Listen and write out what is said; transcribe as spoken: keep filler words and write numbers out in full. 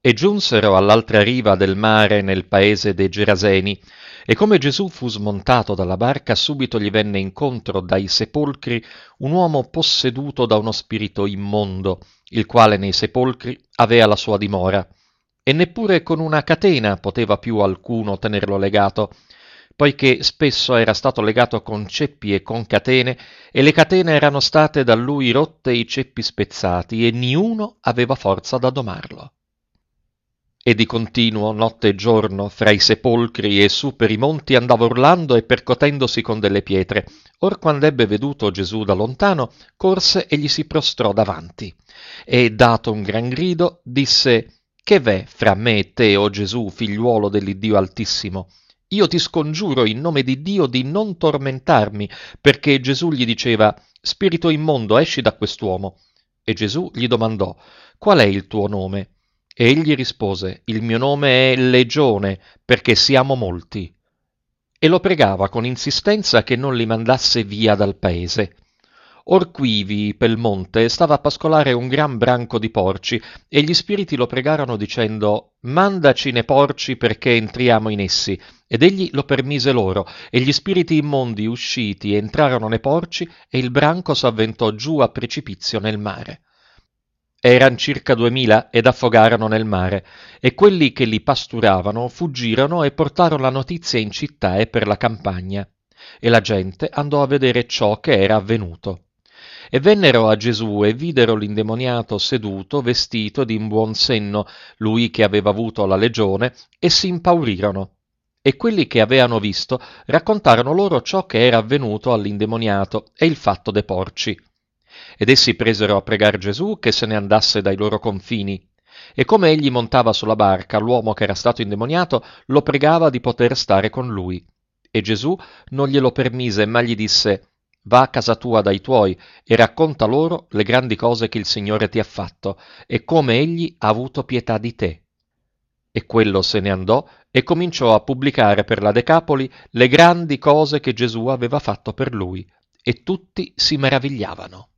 E giunsero all'altra riva del mare nel paese dei Geraseni, e come Gesù fu smontato dalla barca, subito gli venne incontro dai sepolcri un uomo posseduto da uno spirito immondo, il quale nei sepolcri avea la sua dimora, e neppure con una catena poteva più alcuno tenerlo legato, poiché spesso era stato legato con ceppi e con catene, e le catene erano state da lui rotte e i ceppi spezzati, e niuno aveva forza da domarlo. E di continuo, notte e giorno, fra i sepolcri e su per i monti andava urlando e percotendosi con delle pietre. Or quando ebbe veduto Gesù da lontano, corse e gli si prostrò davanti. E dato un gran grido, disse: Che v'è fra me e te, o Gesù, figliuolo dell'Iddio Altissimo? Io ti scongiuro in nome di Dio di non tormentarmi, perché Gesù gli diceva: Spirito immondo, esci da quest'uomo. E Gesù gli domandò: Qual è il tuo nome? E egli rispose: Il mio nome è Legione, perché siamo molti. E lo pregava con insistenza che non li mandasse via dal paese. Or quivi, pel monte, stava a pascolare un gran branco di porci, e gli spiriti lo pregarono dicendo: Mandaci ne porci perché entriamo in essi. Ed egli lo permise loro, e gli spiriti immondi usciti entrarono nei porci, e il branco s'avventò giù a precipizio nel mare. Eran circa duemila ed affogarono nel mare, e quelli che li pasturavano fuggirono e portarono la notizia in città e per la campagna, e la gente andò a vedere ciò che era avvenuto. E vennero a Gesù e videro l'indemoniato seduto, vestito di un buon senno, lui che aveva avuto la legione, e si impaurirono. E quelli che aveano visto raccontarono loro ciò che era avvenuto all'indemoniato e il fatto dei porci. Ed essi presero a pregar Gesù che se ne andasse dai loro confini. E come egli montava sulla barca, l'uomo che era stato indemoniato lo pregava di poter stare con lui. E Gesù non glielo permise, ma gli disse: Va a casa tua dai tuoi e racconta loro le grandi cose che il Signore ti ha fatto e come egli ha avuto pietà di te. E quello se ne andò e cominciò a pubblicare per la Decapoli le grandi cose che Gesù aveva fatto per lui, e tutti si meravigliavano.